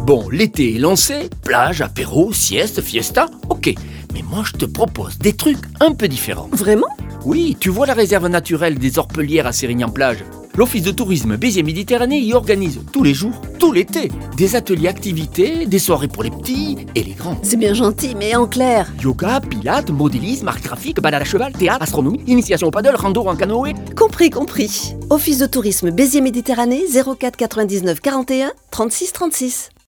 Bon, l'été est lancé, plage, apéro, sieste, fiesta, ok. Mais moi je te propose des trucs un peu différents. Vraiment ? Oui, tu vois la réserve naturelle des Orpelières à Sérignan-Plage. L'Office de tourisme Béziers-Méditerranée y organise tous les jours, tout l'été, des ateliers activités, des soirées pour les petits et les grands. C'est bien gentil, mais en clair. Yoga, pilates, modélisme, art graphique, balade à cheval, théâtre, astronomie, initiation au paddle, rando en canoë. Compris. Office de tourisme Béziers-Méditerranée 04 99 41 36 36.